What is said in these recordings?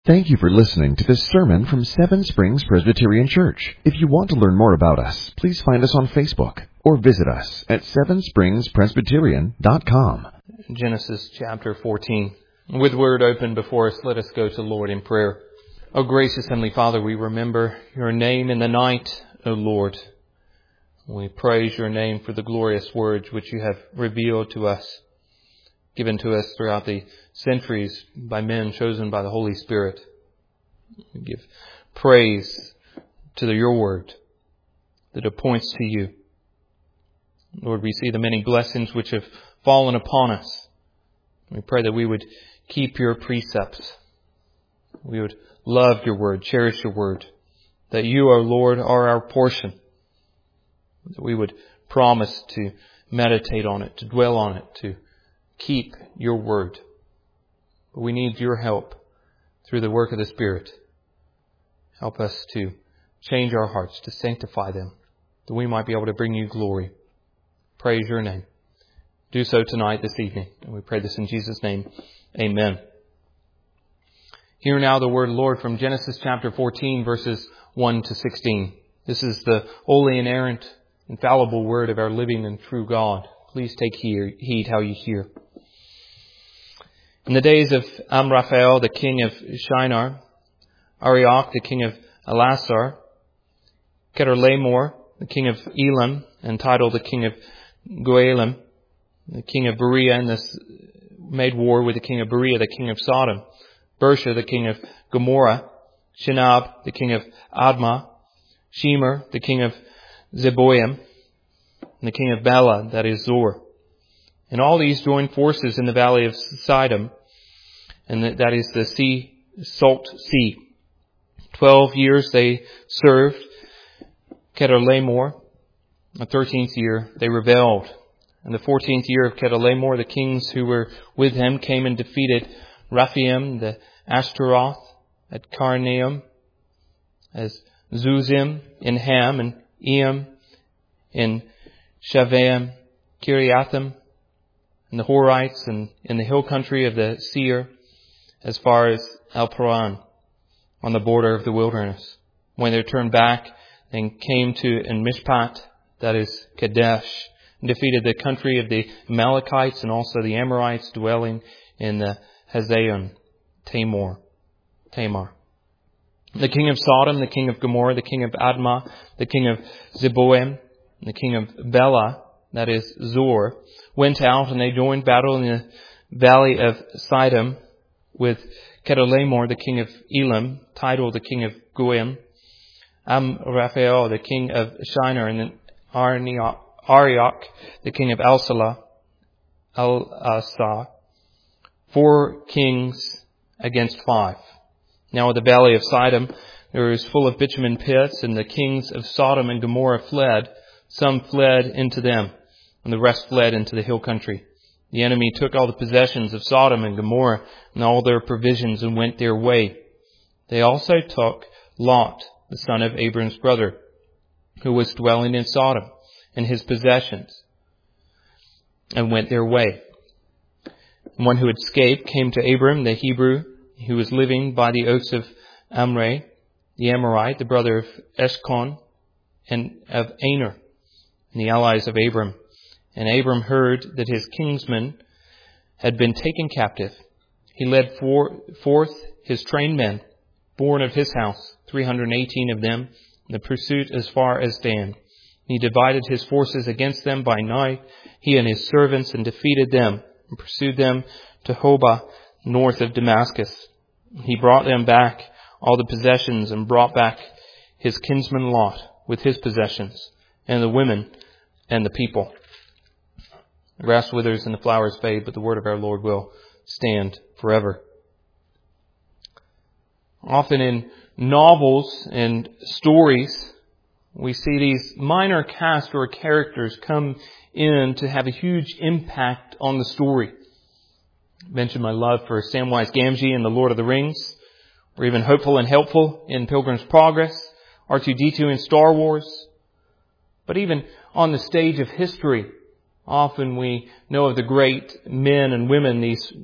Thank you for listening to this sermon from Seven Springs Presbyterian Church. If you want to learn more about us, please find us on Facebook or visit us at sevenspringspresbyterian.com. Genesis chapter 14. With word open before us, let us go to the Lord in prayer. O gracious Heavenly Father, we remember your name in the night, O Lord. We praise your name for the glorious words which you have revealed to us, given to us throughout the centuries by men chosen by the Holy Spirit. We give praise to your word that it points to you. Lord, we see the many blessings which have fallen upon us. We pray that we would keep your precepts. We would love your word, cherish your word. That you, O Lord, are our portion. That we would promise to meditate on it, to dwell on it, to keep your word. But we need your help through the work of the Spirit. Help us to change our hearts, to sanctify them, that we might be able to bring you glory. Praise your name. Do so tonight, this evening. And we pray this in Jesus' name. Amen. Hear now the word of the Lord from Genesis chapter 14, verses 1 to 16. This is the holy, inerrant, infallible word of our living and true God. Please take heed how you hear. In the days of Amraphel, the king of Shinar, Arioch, the king of Elasar, Chedorlaomer, the king of Elam, and Tidal, the king of Goalim, the king of Berea, and made war with the king of Berea, the king of Sodom, Bersha, the king of Gomorrah, Shinab, the king of Admah, Shemer, the king of Zeboim, and the king of Bela, that is Zor. And all these joined forces in the valley of Sidon, and that is the salt sea. 12 years they served Chedorlaomer. The 13th year they rebelled. And the 14th year of Chedorlaomer, the kings who were with him came and defeated Rephaim, the Ashtaroth at Karnaim, as Zuzim in Ham, and Eam in Shavaim, Kiriathim, and the Horites, and in the hill country of the Seir, as far as El-Paran, on the border of the wilderness. When they turned back and came to Mishpat, that is Kadesh, and defeated the country of the Amalekites and also the Amorites dwelling in the Hazayon, Tamar. The king of Sodom, the king of Gomorrah, the king of Admah, the king of Zeboim, and the king of Bela, that is Zor, went out and they joined battle in the valley of Sidon with Chedorlaomer, the king of Elam, Tidal, the king of Goim, Amraphel, the king of Shinar, and then Arioch, the king of Elasar, 4 kings against 5. Now at the valley of Sidon, there was full of bitumen pits, and the kings of Sodom and Gomorrah fled. Some fled into them, and the rest fled into the hill country. The enemy took all the possessions of Sodom and Gomorrah and all their provisions and went their way. They also took Lot, the son of Abram's brother, who was dwelling in Sodom, and his possessions, and went their way. And one who had escaped came to Abram, the Hebrew, who was living by the oaks of Mamre, the Amorite, the brother of Eshcon, and of Aner, and the allies of Abram. And Abram heard that his kinsmen had been taken captive. He led forth his trained men, born of his house, 318 of them, in the pursuit as far as Dan. He divided his forces against them by night, he and his servants, and defeated them, and pursued them to Hobah, north of Damascus. He brought them back all the possessions, and brought back his kinsman Lot with his possessions, and the women and the people. The grass withers and the flowers fade, but the word of our Lord will stand forever. Often in novels and stories, we see these minor cast or characters come in to have a huge impact on the story. I mentioned my love for Samwise Gamgee in The Lord of the Rings, or even Hopeful and Helpful in Pilgrim's Progress, R2-D2 in Star Wars. But even on the stage of history, often we know of the great men and women, these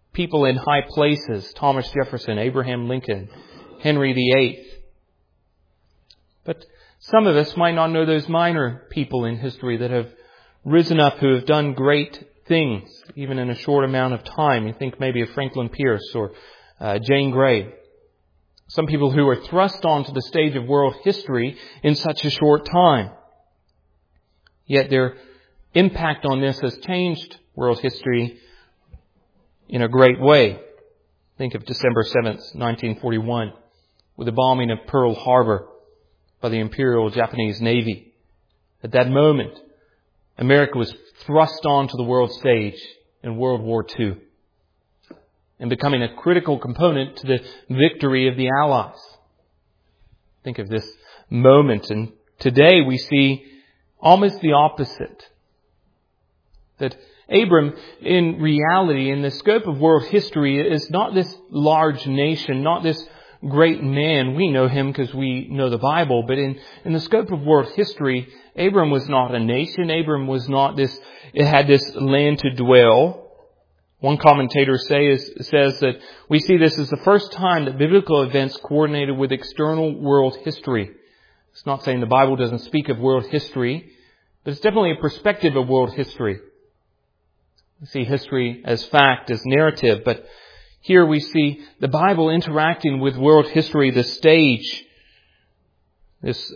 people in high places, Thomas Jefferson, Abraham Lincoln, Henry VIII. But some of us might not know those minor people in history that have risen up, who have done great things, even in a short amount of time. You think maybe of Franklin Pierce or Jane Grey. Some people who were thrust onto the stage of world history in such a short time. Yet their impact on this has changed world history in a great way. Think of December 7th, 1941, with the bombing of Pearl Harbor by the Imperial Japanese Navy. At that moment, America was thrust onto the world stage in World War II and becoming a critical component to the victory of the Allies. Think of this moment. And today we see almost the opposite. That Abram, in reality, in the scope of world history, is not this large nation, not this great man. We know him because we know the Bible. But in the scope of world history, Abram was not a nation. Abram was not this, it had this land to dwell. One commentator says that we see this as the first time that biblical events coordinated with external world history. It's not saying the Bible doesn't speak of world history, but it's definitely a perspective of world history. We see history as fact, as narrative, but here we see the Bible interacting with world history, the stage this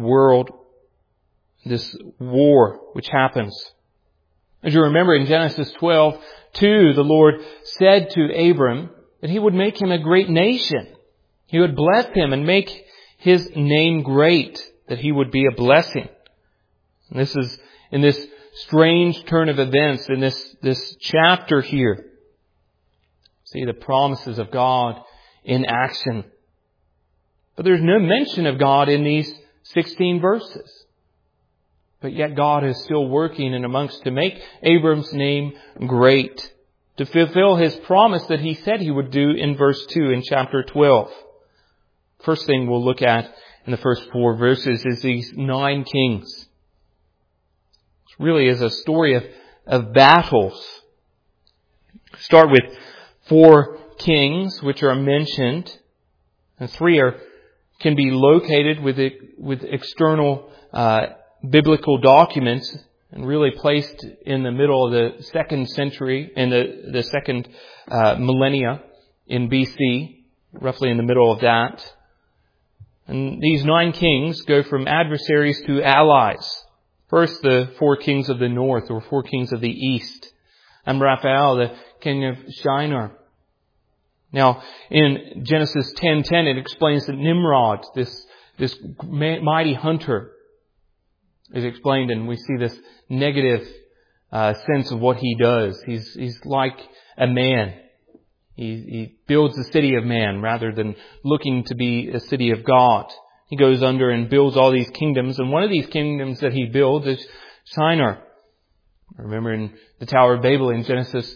war which happens. As you remember in Genesis 12:2, the Lord said to Abram that He would make him a great nation. He would bless him and make His name great, that he would be a blessing. And this is in this strange turn of events, in this chapter here. See the promises of God in action. But there's no mention of God in these 16 verses. But yet God is still working in amongst to make Abram's name great, to fulfill His promise that He said He would do in verse 2 in chapter 12. First thing we'll look at in the first 4 verses is these 9 kings. It really is a story of battles. Start with 4 kings which are mentioned, and 3 can be located with external biblical documents and really placed in the middle of the 2nd century, in the 2nd millennia in BC, roughly in the middle of that. And these 9 kings go from adversaries to allies. First, the 4 kings of the north, or 4 kings of the east. Amraphel, the king of Shinar. Now, in Genesis 10:10, it explains that Nimrod, this mighty hunter, is explained, and we see this negative sense of what he does. He's like a man. He builds a city of man rather than looking to be a city of God. He goes under and builds all these kingdoms, and one of these kingdoms that he builds is Shinar. Remember in the Tower of Babel in Genesis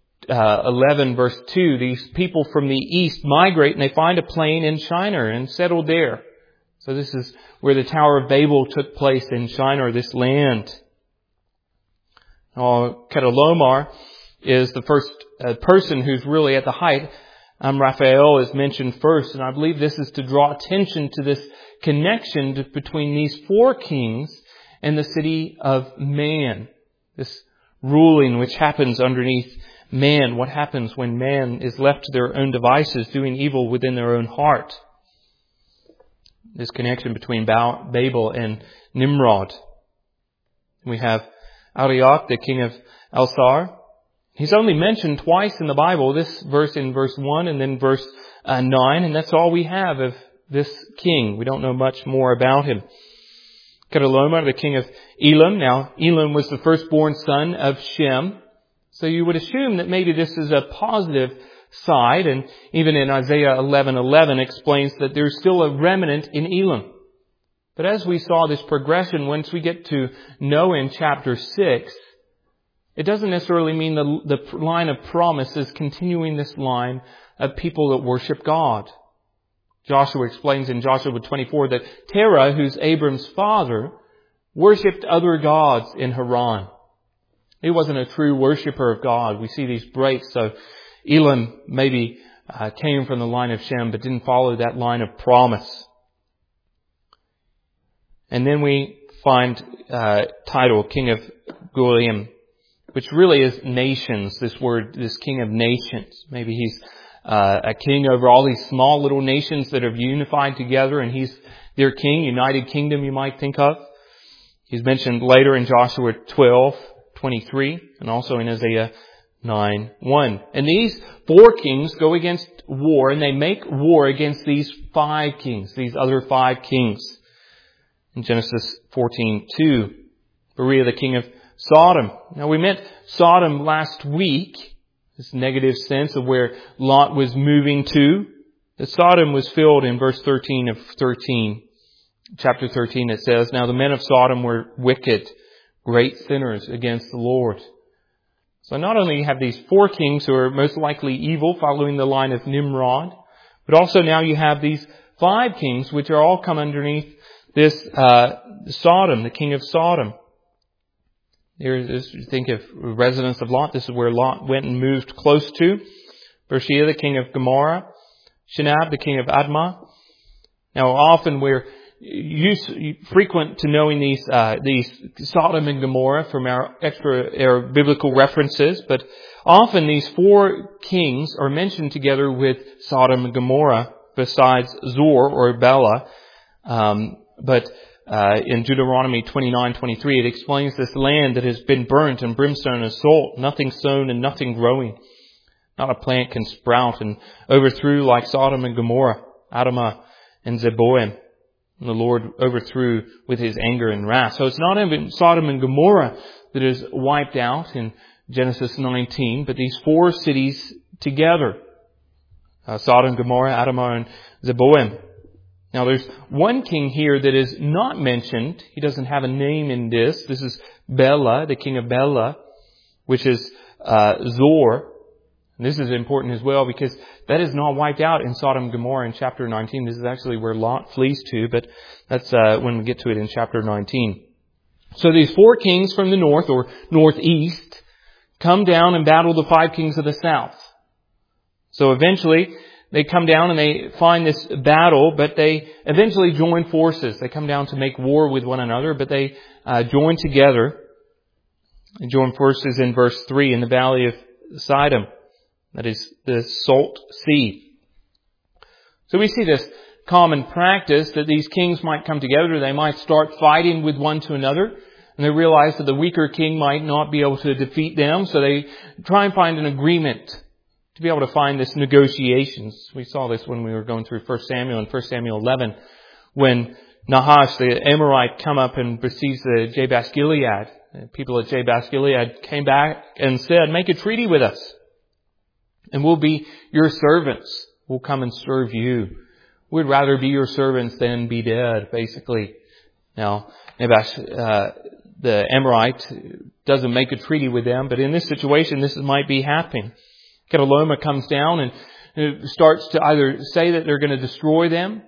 11 verse 2, these people from the east migrate and they find a plain in Shinar and settle there. So this is where the Tower of Babel took place, in Shinar, this land. Chedorlaomer is the first person who's really at the height. Amraphel is mentioned first, and I believe this is to draw attention to this connection between these 4 kings and the city of man. This ruling which happens underneath man. What happens when man is left to their own devices, doing evil within their own heart? This connection between Babel and Nimrod. We have Arioch, the king of Elsar. He's only mentioned twice in the Bible, this verse in verse 1 and then verse 9, and that's all we have of this king. We don't know much more about him. Chedorlaomer, the king of Elam. Now, Elam was the firstborn son of Shem. So you would assume that maybe this is a positive side, and even in Isaiah 11:11 explains that there's still a remnant in Elam. But as we saw this progression, once we get to Noah in chapter 6, it doesn't necessarily mean the line of promise is continuing this line of people that worship God. Joshua explains in Joshua 24 that Terah, who's Abram's father, worshipped other gods in Haran. He wasn't a true worshiper of God. We see these breaks. So Elam maybe came from the line of Shem, but didn't follow that line of promise. And then we find title, King of Goyim, which really is nations. This word, this King of nations. Maybe he's a king over all these small little nations that have unified together, and he's their king, united kingdom you might think of. He's mentioned later in Joshua 12:23 and also in Isaiah 9:1. And these 4 kings go against war, and they make war against these 5 kings, these other 5 kings. In Genesis 14:2, Beriah, the king of Sodom. Now we met Sodom last week, this negative sense of where Lot was moving to. The Sodom was filled in verse 13 of 13. Chapter 13 it says, "Now the men of Sodom were wicked, great sinners against the Lord." So not only have these 4 kings who are most likely evil, following the line of Nimrod, but also now you have these 5 kings which are all come underneath this Sodom, the king of Sodom. You think of residents of Lot. This is where Lot went and moved close to. Beersheba, the king of Gomorrah. Shinab, the king of Admah. Now often we're frequent to knowing these Sodom and Gomorrah from our biblical references, but often these 4 kings are mentioned together with Sodom and Gomorrah besides Zor or Bela. But in Deuteronomy 29:23, it explains this land that has been burnt and brimstone and salt, nothing sown and nothing growing. Not a plant can sprout, and overthrew like Sodom and Gomorrah, Admah and Zeboim. And the Lord overthrew with His anger and wrath. So it's not even Sodom and Gomorrah that is wiped out in Genesis 19, but these 4 cities together. Sodom, Gomorrah, Admah, and Zeboim. Now there's one king here that is not mentioned. He doesn't have a name in this. This is Bela, the king of Bela, which is Zor. And this is important as well because that is not wiped out in Sodom and Gomorrah in chapter 19. This is actually where Lot flees to, but that's when we get to it in chapter 19. So these 4 kings from the north or northeast come down and battle the 5 kings of the south. So eventually they come down and they find this battle, but they eventually join forces. They come down to make war with one another, but they join together and join forces in verse 3 in the valley of Siddim. That is the Salt Sea. So we see this common practice that these kings might come together. They might start fighting with one to another. And they realize that the weaker king might not be able to defeat them. So they try and find an agreement to be able to find this negotiations. We saw this when we were going through 1 Samuel and 1 Samuel 11. When Nahash, the Amorite, come up and besieged the Jabesh Gilead. The people at Jabesh Gilead came back and said, "Make a treaty with us. And we'll be your servants. We'll come and serve you. We'd rather be your servants than be dead," basically. Now, Nahash, the Amorite, doesn't make a treaty with them, but in this situation, this might be happening. Kedorlaomer comes down and starts to either say that they're going to destroy them,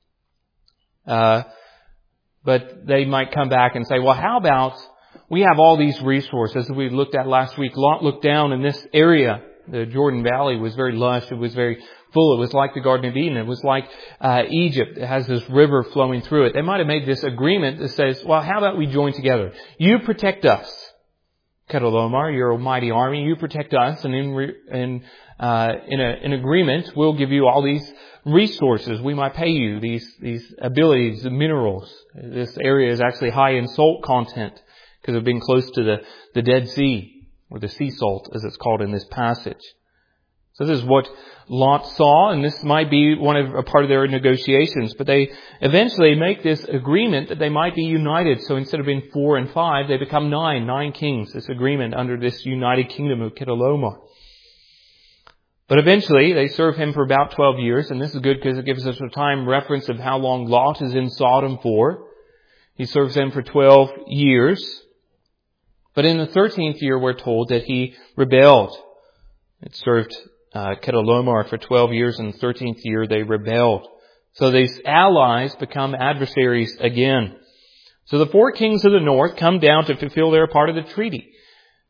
but they might come back and say, "Well, how about we have all these resources that we looked at last week." Lot looked down in this area. The Jordan Valley was very lush. It was very full. It was like the Garden of Eden. It was like Egypt. It has this river flowing through it. They might have made this agreement that says, "Well, how about we join together? You protect us, Kedorlaomer, your mighty army. You protect us, and in agreement, we'll give you all these resources. We might pay you these abilities, the minerals." This area is actually high in salt content because of being close to the Dead Sea, or the sea salt, as it's called in this passage. So this is what Lot saw, and this might be a part of their negotiations. But they eventually make this agreement that they might be united. So instead of being 4 and 5, they become 9 kings. This agreement under this united kingdom of Kedorlaomer. But eventually they serve him for about 12 years, and this is good because it gives us a time reference of how long Lot is in Sodom for. He serves them for 12 years. But in the 13th year, we're told that he rebelled. It served Kedorlaomer for 12 years, and the 13th year they rebelled. So these allies become adversaries again. So the 4 kings of the north come down to fulfill their part of the treaty.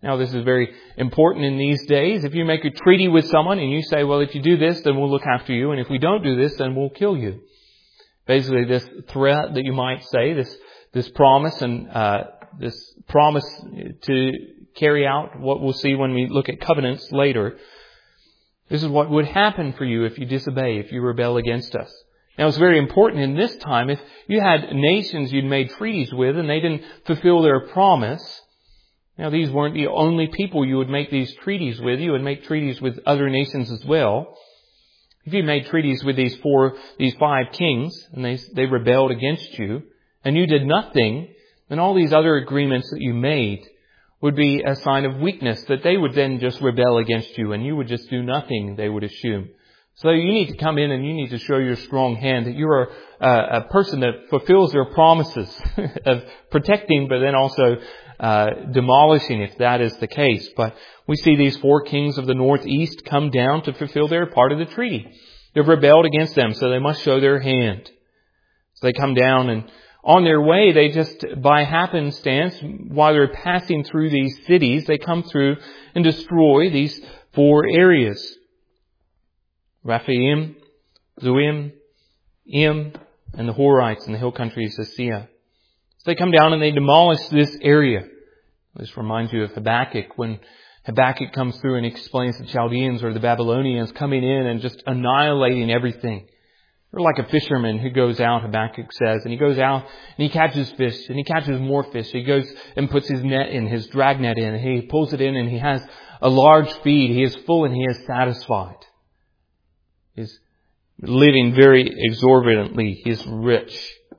Now, this is very important in these days. If you make a treaty with someone and you say, well, if you do this, then we'll look after you, and if we don't do this, then we'll kill you. Basically, this threat that you might say, this promise, and this promise to carry out what we'll see when we look at covenants later. This is what would happen for you if you disobey, if you rebel against us. Now, it's very important in this time, if you had nations you'd made treaties with and they didn't fulfill their promise. Now, these weren't the only people you would make these treaties with. You would make treaties with other nations as well. If you made treaties with these 5 kings, and they rebelled against you, and you did nothing, then all these other agreements that you made would be a sign of weakness, that they would then just rebel against you, and you would just do nothing, they would assume. So you need to come in and you need to show your strong hand, that you are a person that fulfills their promises of protecting, but then also demolishing, if that is the case. But we see these 4 kings of the northeast come down to fulfill their part of the treaty. They've rebelled against them, so they must show their hand. So they come down, and on their way, they just, by happenstance, while they're passing through these cities, they come through and destroy these 4 areas. Rephaim, Zuim, Im, and the Horites in the hill countries of Seir. So they come down and they demolish this area. This reminds you of Habakkuk, when Habakkuk comes through and explains the Chaldeans or the Babylonians coming in and just annihilating everything. They're like a fisherman who goes out, Habakkuk says, and he goes out and he catches fish and he catches more fish. He goes and puts his net in, his drag net in, and he pulls it in and he has a large feed. He is full and he is satisfied. He's living very exorbitantly. He's rich.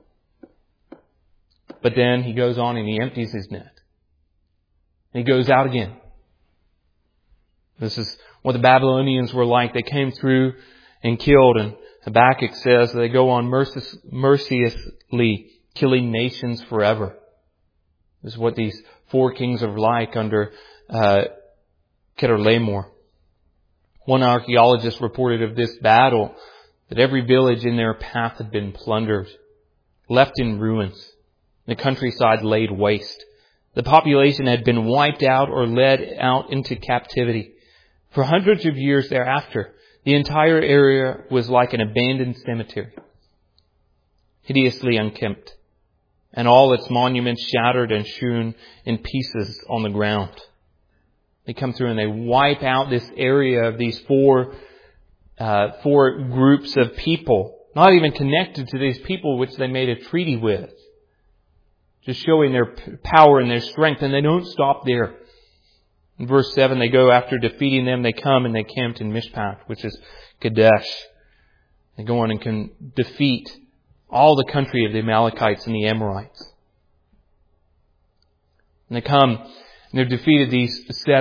But then he goes on and he empties his net. And he goes out again. This is what the Babylonians were like. They came through and killed, and Habakkuk says they go on mercilessly killing nations forever. This is what these 4 kings are like under Chedorlaomer. One archaeologist reported of this battle that every village in their path had been plundered, left in ruins, the countryside laid waste. The population had been wiped out or led out into captivity. For hundreds of years thereafter, the entire area was like an abandoned cemetery, hideously unkempt, and all its monuments shattered and strewn in pieces on the ground. They come through and they wipe out this area of these 4 groups of people, not even connected to these people which they made a treaty with, just showing their power and their strength, and they don't stop there. In verse 7, they go after defeating them. They come and they camped in Mishpat, which is Kadesh. They go on and can defeat all the country of the Amalekites and the Amorites. And they come and they've defeated these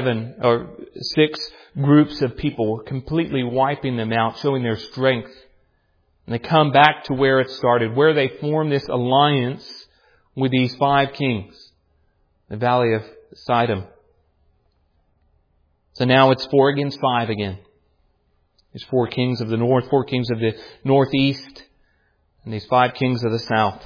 6 groups of people, completely wiping them out, showing their strength. And they come back to where it started, where they formed this alliance with these 5 kings, the valley of Sidon. So now it's 4 against 5 again. These 4 kings of the north, 4 kings of the northeast, and these 5 kings of the south.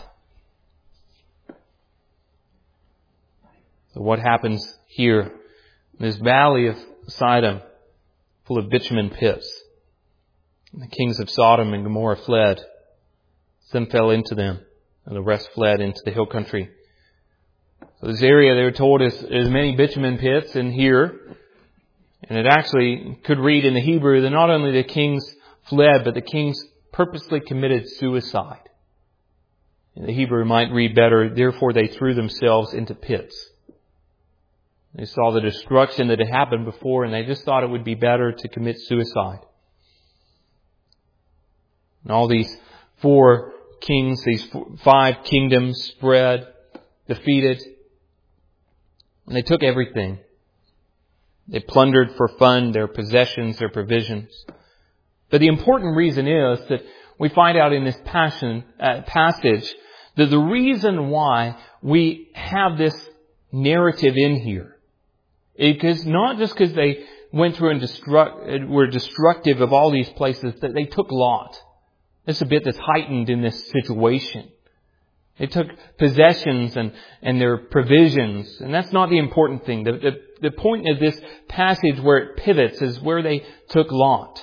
So what happens here? This valley of Sidon, full of bitumen pits. And the kings of Sodom and Gomorrah fled. Some fell into them, and the rest fled into the hill country. So this area, they were told, is many bitumen pits in here. And it actually could read in the Hebrew that not only the kings fled, but the kings purposely committed suicide. In the Hebrew might read better, therefore they threw themselves into pits. They saw the destruction that had happened before, and they just thought it would be better to commit suicide. And all these 4 kings, these 5 kingdoms spread, defeated, and they took everything. They plundered for fun their possessions, their provisions. But the important reason is that we find out in this passage that the reason why we have this narrative in here is not just because they went through and were destructive of all these places, that they took Lot. This is a bit that's heightened in this situation. They took possessions and their provisions. And that's not the important thing. The point of this passage where it pivots is where they took Lot.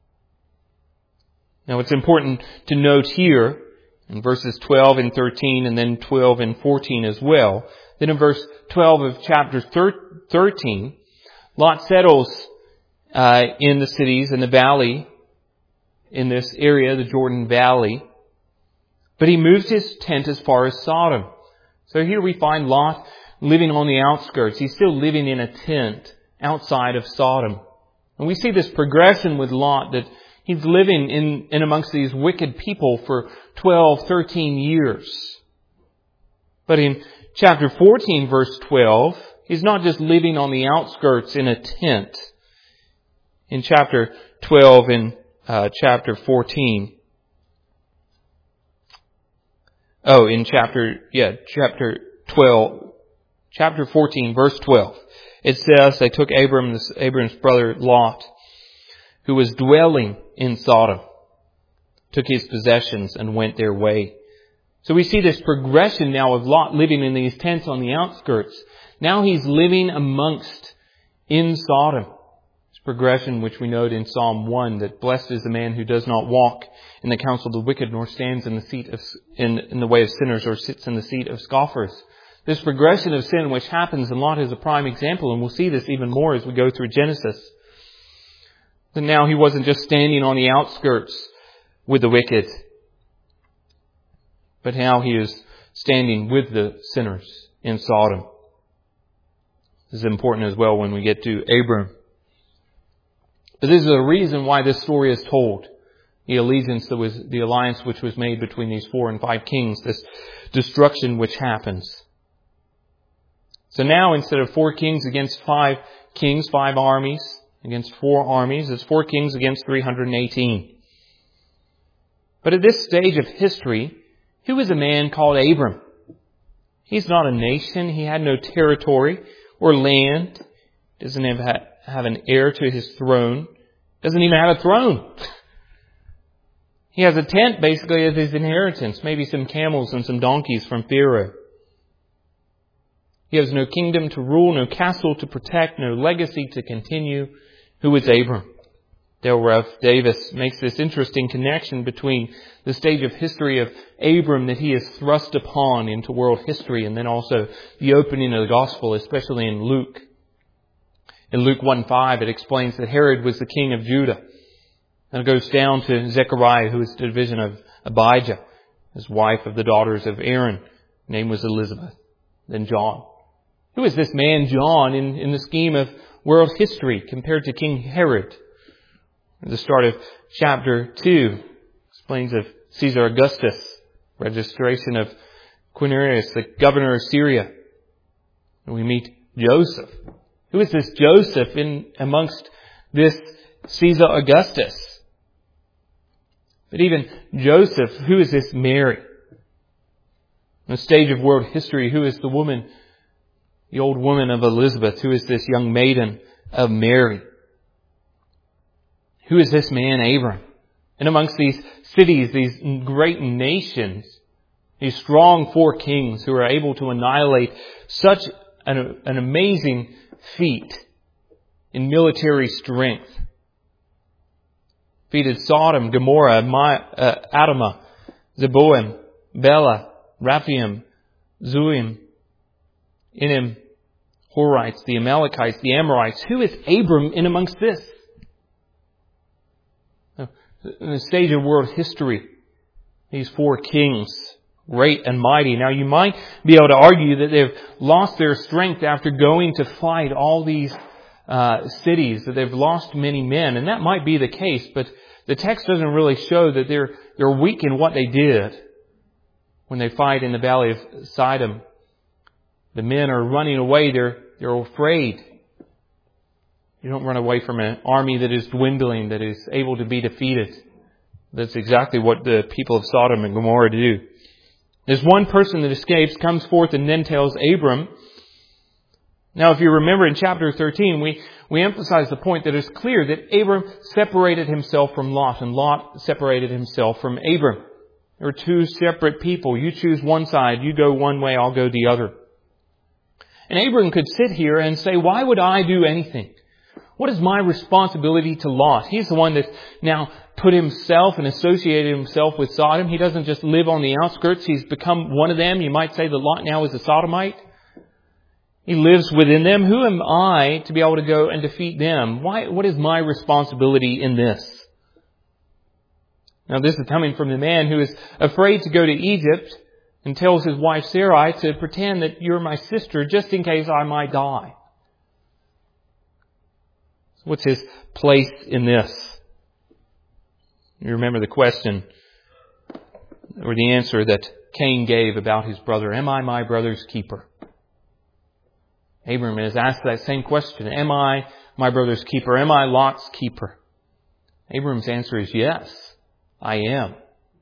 Now it's important to note here in verses 12 and 13 and then 12 and 14 as well, that in verse 12 of chapter 13, Lot settles in the cities in the valley, in this area, the Jordan Valley. But he moves his tent as far as Sodom. So here we find Lot living on the outskirts. He's still living in a tent outside of Sodom. And we see this progression with Lot, that he's living in amongst these wicked people for 12, 13 years. But in chapter 14, verse 12, he's not just living on the outskirts in a tent. In chapter 12 and chapter 14, chapter 14, verse 12. It says, they took Abram's brother Lot, who was dwelling in Sodom, took his possessions and went their way. So we see this progression now of Lot living in these tents on the outskirts. Now he's living in Sodom. Progression which we note in Psalm 1, that blessed is the man who does not walk in the counsel of the wicked, nor stands in the seat of in the way of sinners, or sits in the seat of scoffers. This progression of sin which happens, and Lot is a prime example, and we'll see this even more as we go through Genesis. That now he wasn't just standing on the outskirts with the wicked, but now he is standing with the sinners in Sodom. This is important as well when we get to Abram. But this is the reason why this story is told. The alliance which was made between these 4 and 5 kings, this destruction which happens. So now instead of 4 kings against 5 kings, 5 armies against 4 armies, it's 4 kings against 318. But at this stage of history, who is a man called Abram? He's not a nation. He had no territory or land. Doesn't have an heir to his throne. Doesn't even have a throne. He has a tent basically as his inheritance. Maybe some camels and some donkeys from Pharaoh. He has no kingdom to rule, no castle to protect, no legacy to continue. Who is Abram? Dale Ralph Davis makes this interesting connection between the stage of history of Abram that he is thrust upon into world history, and then also the opening of the gospel, especially in Luke. In Luke 1:5, it explains that Herod was the king of Judah. And it goes down to Zechariah, who is the division of Abijah, his wife of the daughters of Aaron. Her name was Elizabeth. Then John. Who is this man John in the scheme of world history compared to King Herod? At the start of chapter 2, explains of Caesar Augustus, registration of Quirinius, the governor of Syria. And we meet Joseph. Who is this Joseph in amongst this Caesar Augustus? But even Joseph, who is this Mary? On the stage of world history, who is the woman, the old woman of Elizabeth? Who is this young maiden of Mary? Who is this man Abram? And amongst these cities, these great nations, these strong 4 kings who are able to annihilate such an amazing feat in military strength. Defeated Sodom, Gomorrah, Admah, Zeboim, Bela, Raphaim, Zuim, Enim, Horites, the Amalekites, the Amorites. Who is Abram in amongst this? In the stage of world history, these 4 kings, great and mighty. Now you might be able to argue that they've lost their strength after going to fight all these cities, that they've lost many men, and that might be the case, but the text doesn't really show that they're weak in what they did when they fight in the valley of Sidon. The men are running away, they're afraid. You don't run away from an army that is dwindling, that is able to be defeated. That's exactly what the people of Sodom and Gomorrah do. There's one person that escapes, comes forth, and then tells Abram. Now, if you remember in chapter 13, we emphasize the point that it's clear that Abram separated himself from Lot, and Lot separated himself from Abram. There are two separate people. You choose one side. You go one way, I'll go the other. And Abram could sit here and say, why would I do anything? What is my responsibility to Lot? He's the one that now put himself and associated himself with Sodom. He doesn't just live on the outskirts. He's become one of them. You might say that Lot now is a Sodomite. He lives within them. Who am I to be able to go and defeat them? What is my responsibility in this? Now this is coming from the man who is afraid to go to Egypt and tells his wife Sarai to pretend that you're my sister just in case I might die. So what's his place in this? You remember the question or the answer that Cain gave about his brother. Am I my brother's keeper? Abram has asked that same question. Am I my brother's keeper? Am I Lot's keeper? Abram's answer is yes, I am.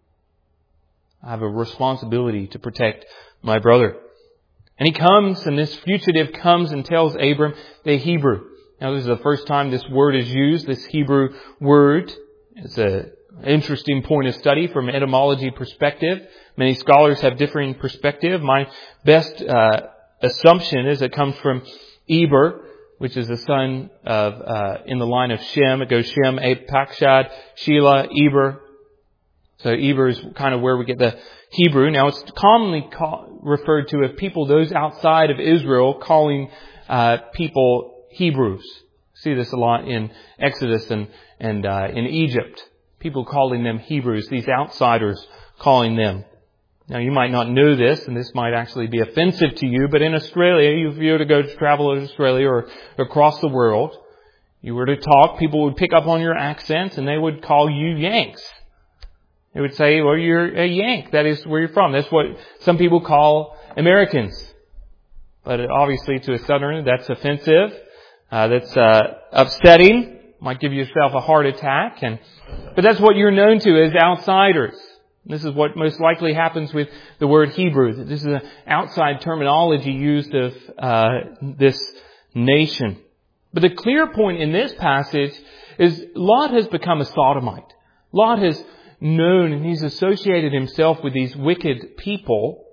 I have a responsibility to protect my brother. And he comes, and this fugitive comes and tells Abram the Hebrew. Now this is the first time this word is used, this Hebrew word. It's an interesting point of study from an etymology perspective. Many scholars have differing perspective. My best assumption is it comes from Eber, which is the son of, in the line of Shem. It goes Shem, Apakshad, Shelah, Eber. So Eber is kind of where we get the Hebrew. Now it's commonly referred to as people, those outside of Israel, calling people Hebrews. See this a lot in Exodus and in Egypt. People calling them Hebrews, these outsiders calling them. Now you might not know this, and this might actually be offensive to you, but in Australia, if you were to go to travel to Australia or across the world, you were to talk, people would pick up on your accents and they would call you Yanks. They would say, well, you're a Yank. That is where you're from. That's what some people call Americans. But obviously to a Southerner, that's offensive. That's upsetting. Might give yourself a heart attack. But that's what you're known to as outsiders. This is what most likely happens with the word Hebrew. This is an outside terminology used of this nation. But the clear point in this passage is Lot has become a Sodomite. Lot has known and he's associated himself with these wicked people.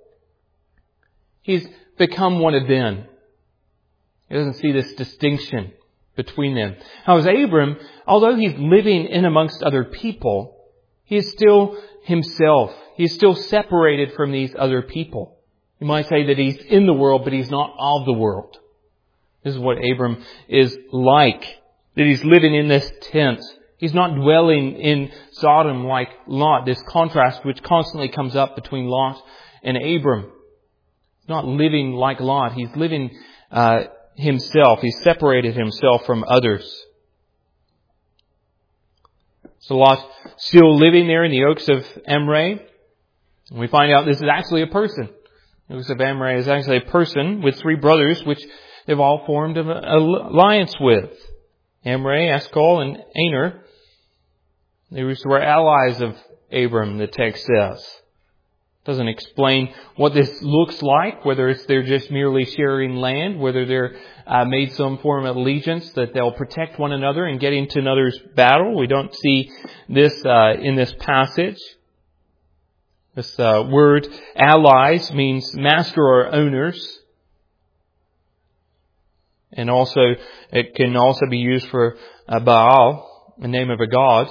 He's become one of them. He doesn't see this distinction between them. However, Abram, although he's living in amongst other people, he is still himself. He is still separated from these other people. You might say that he's in the world, but he's not of the world. This is what Abram is like. That he's living in this tent. He's not dwelling in Sodom like Lot, this contrast which constantly comes up between Lot and Abram. He's not living like Lot. He's living himself. He's separated himself from others. So Lot still living there in the Oaks of Mamre. And we find out this is actually a person. The Oaks of Mamre is actually a person with three brothers which they've all formed an alliance with. Mamre, Eshcol, and Aner. They were allies of Abram, the text says. It doesn't explain what this looks like, whether they're just merely sharing land, whether they're made some form of allegiance, that they'll protect one another and get into another's battle. We don't see this in this passage. This word allies means master or owners. And also, it can also be used for Baal, the name of a god.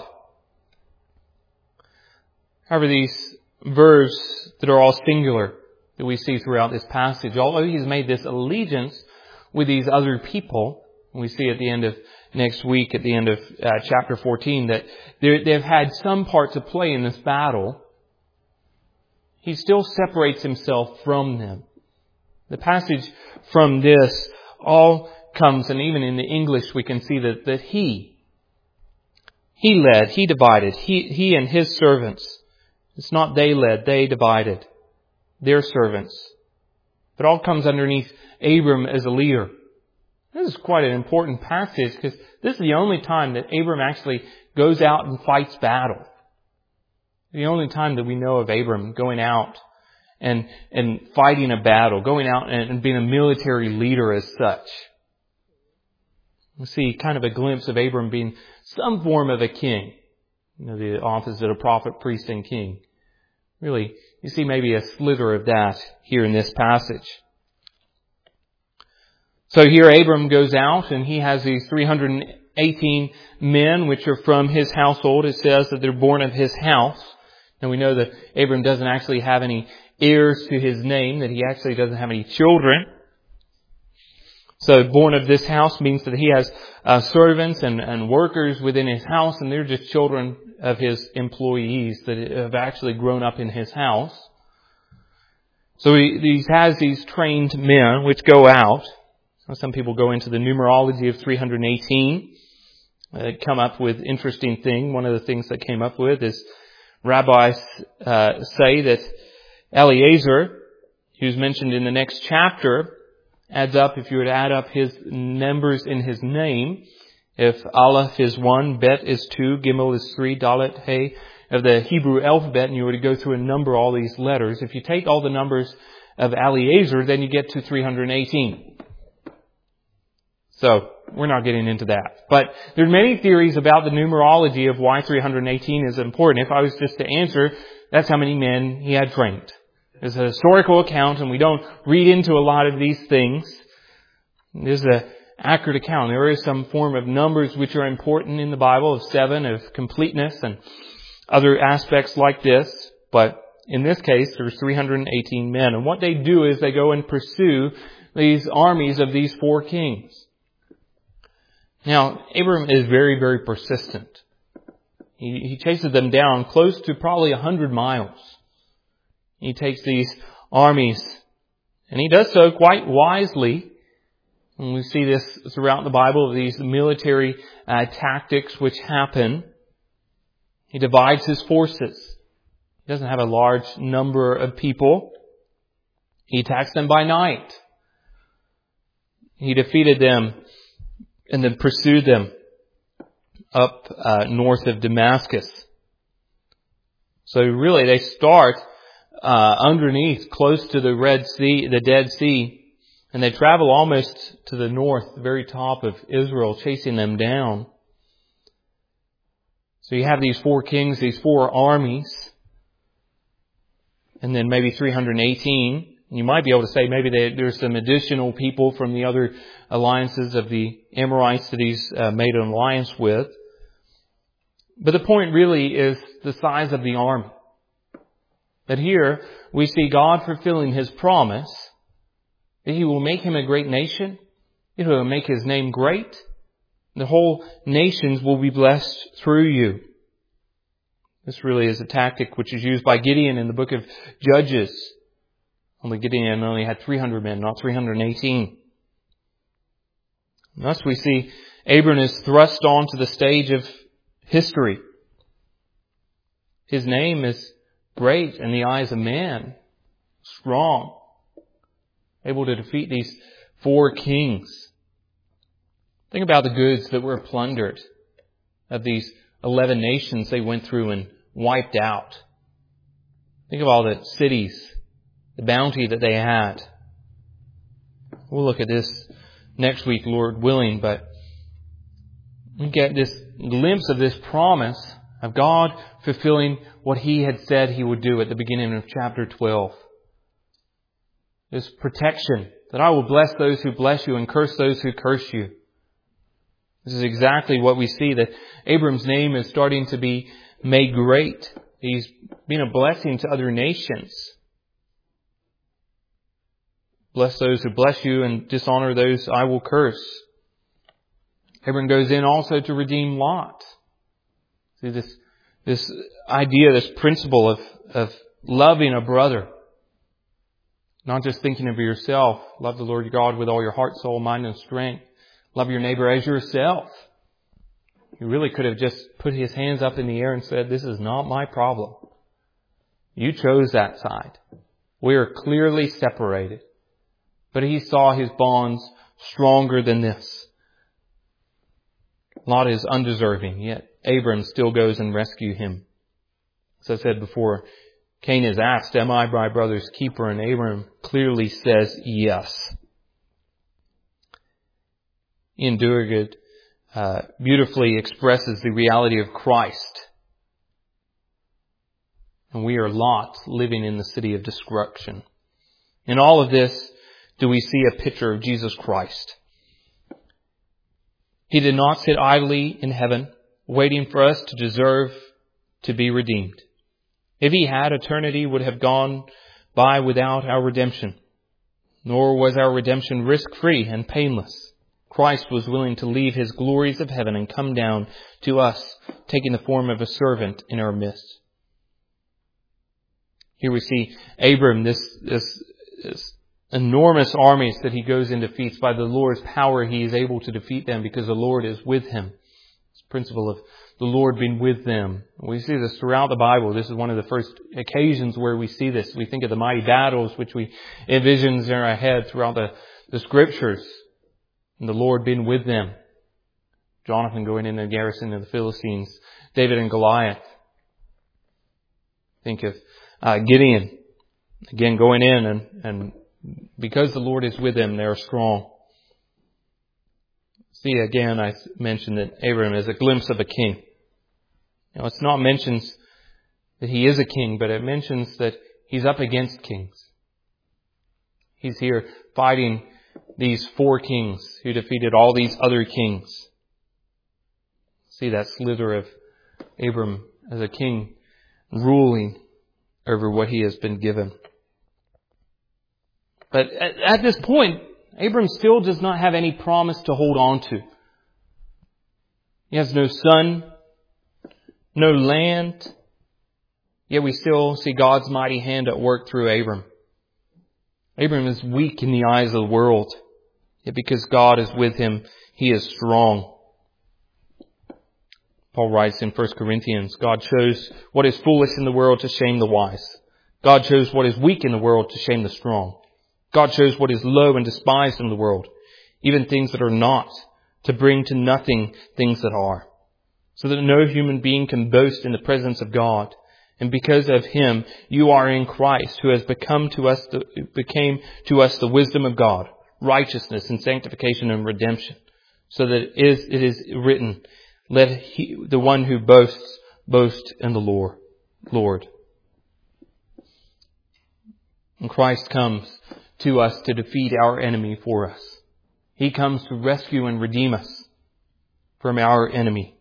However, these verbs that are all singular that we see throughout this passage, although he's made this allegiance with these other people, we see at the end of next week, at the end of chapter 14, that they've had some part to play in this battle, he still separates himself from them. The passage from this all comes, and even in the English we can see that he led, he divided, he and his servants. It's not they led, they divided their servants. But all comes underneath Abram as a leader. This is quite an important passage because this is the only time that Abram actually goes out and fights battle. The only time that we know of Abram going out and fighting a battle, going out and being a military leader as such. We see kind of a glimpse of Abram being some form of a king. You know, the office of a prophet, priest, and king. Really, you see maybe a slither of that here in this passage. So here Abram goes out and he has these 318 men which are from his household. It says that they're born of his house. And we know that Abram doesn't actually have any heirs to his name, that he actually doesn't have any children. So born of this house means that he has servants and workers within his house, and they're just children of his employees that have actually grown up in his house. So he has these trained men which go out. Some people go into the numerology of 318. Come up with interesting thing. One of the things that came up with is rabbis say that Eliezer, who's mentioned in the next chapter, adds up, if you were to add up his numbers in his name, if Aleph is 1, Bet is 2, Gimel is 3, Dalet, Hey, of the Hebrew alphabet, and you were to go through and number all these letters, if you take all the numbers of Eliezer, then you get to 318. So, we're not getting into that. But there are many theories about the numerology of why 318 is important. If I was just to answer, that's how many men he had trained. There's a historical account, and we don't read into a lot of these things. There's an accurate account. There is some form of numbers which are important in the Bible, of 7, of completeness, and other aspects like this. But in this case, there's 318 men. And what they do is they go and pursue these armies of these 4 kings. Now, Abram is very, very persistent. He chases them down close to probably 100 miles. He takes these armies, and he does so quite wisely. And we see this throughout the Bible, these military tactics which happen. He divides his forces. He doesn't have a large number of people. He attacks them by night. He defeated them and then pursued them up north of Damascus. So really they start underneath, close to the Red Sea, the Dead Sea, and they travel almost to the north, the very top of Israel, chasing them down. So you have these 4 kings, these 4 armies, and then maybe 318. You might be able to say maybe there's some additional people from the other alliances of the Amorites that he's made an alliance with. But the point really is the size of the army. That here we see God fulfilling His promise that He will make him a great nation. It will make His name great. The whole nations will be blessed through you. This really is a tactic which is used by Gideon in the book of Judges. Only Gideon only had 300 men, not 318. And thus we see Abram is thrust onto the stage of history. His name is great in the eyes of man, strong, able to defeat these 4 kings. Think about the goods that were plundered of these 11 nations they went through and wiped out. Think of all the cities, the bounty that they had. We'll look at this next week, Lord willing, but we get this glimpse of this promise of God fulfilling what He had said He would do at the beginning of chapter 12. This protection, that I will bless those who bless you and curse those who curse you. This is exactly what we see, that Abram's name is starting to be made great. He's been a blessing to other nations. Bless those who bless you and dishonor those I will curse. Abram goes in also to redeem Lot. See this idea, this principle of loving a brother. Not just thinking of yourself. Love the Lord your God with all your heart, soul, mind, and strength. Love your neighbor as yourself. He really could have just put his hands up in the air and said, this is not my problem. You chose that side. We are clearly separated. But he saw his bonds stronger than this. Lot is undeserving, yet Abram still goes and rescues him. As I said before, Cain is asked, am I my brother's keeper? And Abram clearly says yes. Ian Duergood beautifully expresses the reality of Christ. and we are Lot living in the city of destruction. In all of this, do we see a picture of Jesus Christ. He did not sit idly in heaven, waiting for us to deserve to be redeemed. If he had, eternity would have gone by without our redemption. Nor was our redemption risk-free and painless. Christ was willing to leave his glories of heaven and come down to us, taking the form of a servant in our midst. Here we see Abram, this enormous armies that he goes and defeats. By the Lord's power, he is able to defeat them because the Lord is with him. This principle of the Lord being with them. We see this throughout the Bible. This is one of the first occasions where we see this. We think of the mighty battles which we envision in our head throughout the Scriptures. And the Lord being with them. Jonathan going in the garrison of the Philistines. David and Goliath. Think of Gideon. Again, going in and because the Lord is with them, they are strong. See, again, I mentioned that Abram is a glimpse of a king. Now, it's not mentioned that he is a king, but it mentions that he's up against kings. He's here fighting these 4 kings who defeated all these other kings. See that slither of Abram as a king ruling over what he has been given. But at this point, Abram still does not have any promise to hold on to. He has no son, no land, yet we still see God's mighty hand at work through Abram. Abram is weak in the eyes of the world, yet because God is with him, he is strong. Paul writes in 1 Corinthians, God chose what is foolish in the world to shame the wise. God chose what is weak in the world to shame the strong. God chose what is low and despised in the world, even things that are not, to bring to nothing things that are, so that no human being can boast in the presence of God. And because of him, you are in Christ, who has became to us the wisdom of God, righteousness and sanctification and redemption, so that it is written, let the one who boasts boast in the Lord. And Christ comes to us to defeat our enemy for us. He comes to rescue and redeem us from our enemy.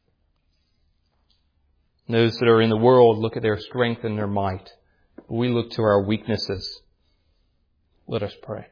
Those that are in the world look at their strength and their might. We look to our weaknesses. Let us pray.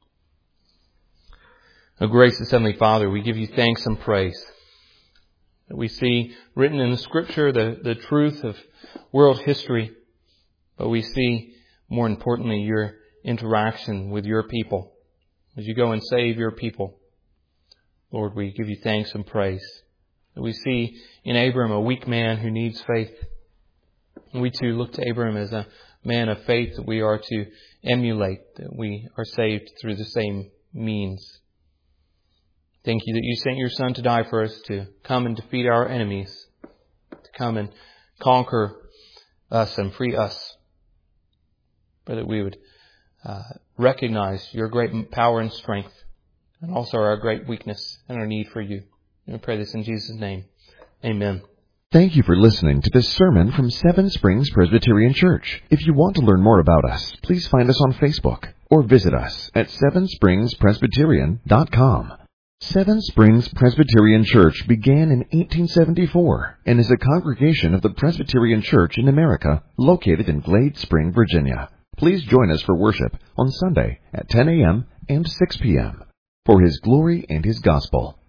O gracious Heavenly Father, we give you thanks and praise that we see written in the Scripture the truth of world history, but we see, more importantly, your interaction with your people as you go and save your people. Lord, we give you thanks and praise that we see in Abram a weak man who needs faith. And we too look to Abram as a man of faith that we are to emulate, that we are saved through the same means. Thank you that you sent your Son to die for us, to come and defeat our enemies, to come and conquer us and free us, but that we would recognize your great power and strength, and also our great weakness and our need for you. And we pray this in Jesus' name. Amen. Thank you for listening to this sermon from Seven Springs Presbyterian Church. If you want to learn more about us, please find us on Facebook or visit us at sevenspringspresbyterian.com. Seven Springs Presbyterian Church began in 1874 and is a congregation of the Presbyterian Church in America located in Glade Spring, Virginia. Please join us for worship on Sunday at 10 a.m. and 6 p.m. for His glory and His gospel.